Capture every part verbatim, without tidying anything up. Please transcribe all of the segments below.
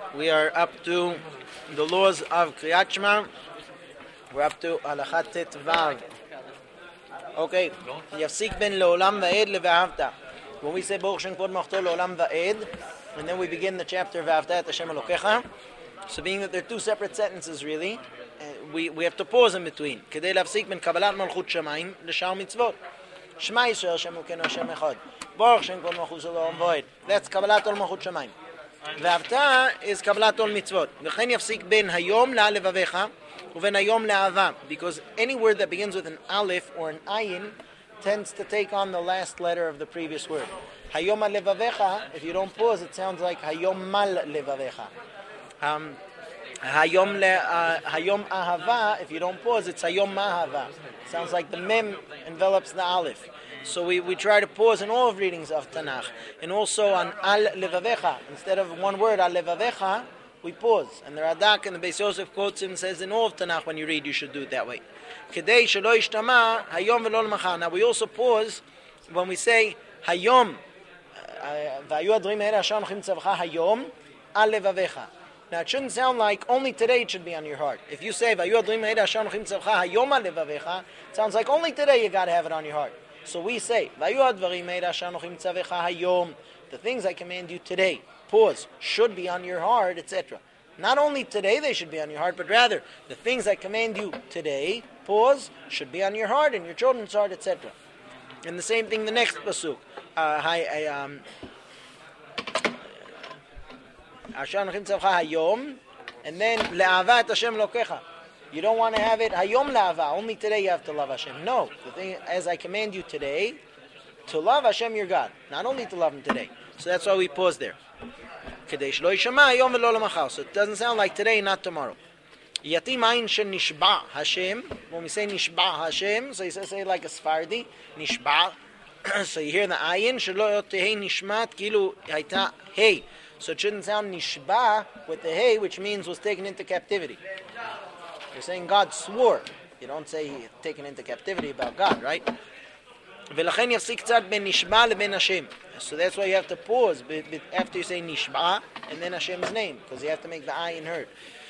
We are up to the laws of Kriyat Shema. We're up to Halachat Tet Vav. Okay. Yafsik ben leolam va'ed leve'ahavta. When we say Baruch Shem Kvod Malchto leolam va'ed, and then we begin the chapter V'ahavta et Hashem Elokecha. So being that they're two separate sentences really, uh, we, we have to pause in between. Kedei lafsik ben Kabbalat Malchut Shamayim l'shar mitzvot. Shema Yisrael Hashem Elokeinu Hashem Echad. Baruch Shem Kvod Malchut leolam va'ed. That's Kabbalat Ol Malchut Shamayim. V'ahavta is Kabbalat Ol Mitzvot. V'chen yafsik ben hayom la'alevavecha uven hayom la'ava. Because any word that begins with an aleph or an ayin tends to take on the last letter of the previous word. Hayom alevavecha, if you don't pause, it sounds like hayom mal levavecha. Um, hayom le, uh, hayom ahava, if you don't pause, it's hayom mahava. Sounds like the mem envelops the aleph. So we, we try to pause in all readings of Tanakh. And also on al levavecha, instead of one word, al levavecha, we pause. And the Radak and the Beis Yosef quotes him and says in all of Tanakh when you read, you should do it that way. Kedei shelo ishtama hayom v'lo l'machar. Now we also pause when we say hayom, v'ayu adrim ha'ed asher anochim tzavcha hayom al levavecha. Now it shouldn't sound like only today it should be on your heart. If you say v'ayu adrim ha'ed asher anochim tzavcha hayom al levavecha, it sounds like only today you got to have it on your heart. So we say, the things I command you today, pause, should be on your heart, et cetera. Not only today they should be on your heart, but rather, the things I command you today, pause, should be on your heart and your children's heart, et cetera. And the same thing, the next pasuk. Uh, I, um, and then, le'avat Hashem lokecha. You don't want to have it hayom la'ava. Only today you have to love Hashem. No, the thing, as I command you today, to love Hashem your God, not only to love Him today. So that's why we pause there. Kedei shelo yishama hayom v'lo l'machar. So it doesn't sound like today, not tomorrow. Yatim ayin shenishba Hashem. When we say nishba Hashem, so you say, say like a Sfardi, nishba. So you hear the ayin shelo yotehei nishmat kilu hayta hey. So it shouldn't sound nishba with the hey, which means was taken into captivity. You're saying God swore. You don't say taken into captivity about God, right? So that's why you have to pause after you say nishba and then Hashem's name, because you have to make the ayin heard.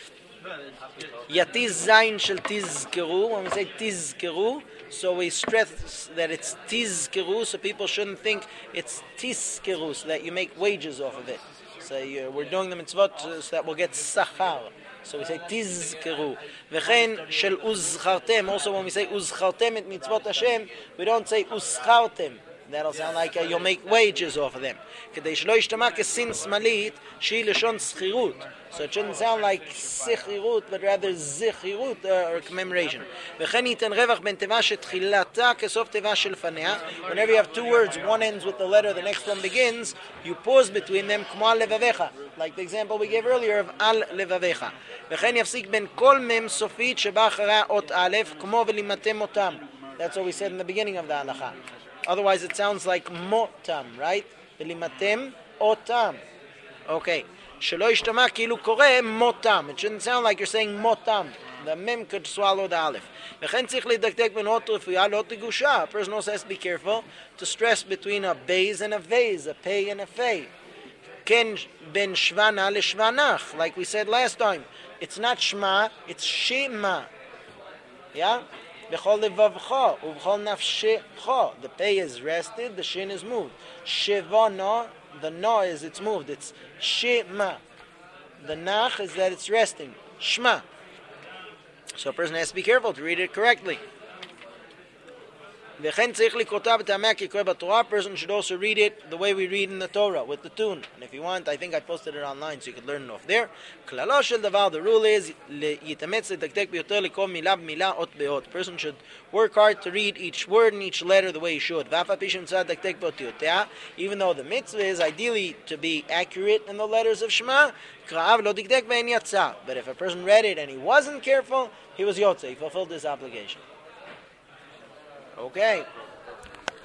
Yatiz zayin shel tizkeru. When we say tizkeru, so we stress that it's tizkeru, so people shouldn't think it's tizkeru, so that you make wages off of it. So you're, we're doing the mitzvot so that we'll get sachar. So we say tizkeru. V'chen shel uzchartem. Also when we say uzchartem et mitzvot Hashem, we don't say uschartem. That'll sound like uh, you'll make wages off of them. Kedei shelo yishtama kesin smalit shi leshon schirut. So it shouldn't sound like sichirut, but rather zichirut, uh, or commemoration. V'chen yiten revach ben teva shetchilata kesof teva shel fanea. Whenever you have two words, one ends with the letter, the next one begins, you pause between them, kmo al levavecha. Like the example we gave earlier of al levavecha. V'chen yafsik ben kol mem sofit sheba achara ot alef, kmo v'limatem otam. That's what we said in the beginning of the halacha. Otherwise it sounds like motam, right? V'limatem otam. Okay. Shelo yishtama kilu koreh motam. It shouldn't sound like you're saying motam. The mem could swallow the aleph. V'chen tzich lidaktek ben ot refuya lo tegusha. A person also has to be careful to stress between a beis and a vase, a pei and a fei. Ken ben shvana le shvanach, like we said last time. It's not shma, it's shema. Yeah? B'chol levavcha, u'b'chol nafshecha. The pei is rested, the shin is moved. Shevana, the na is it's moved. It's shema. The nach is that it's resting. Shma. So a person has to be careful to read it correctly. A person should also read it the way we read in the Torah, with the tune. And if you want, I think I posted it online so you could learn it off there. The rule is, the person should work hard to read each word and each letter the way he should. Even though the mitzvah is ideally to be accurate in the letters of Shema, but if a person read it and he wasn't careful, he was yotze, he fulfilled his obligation. Okay.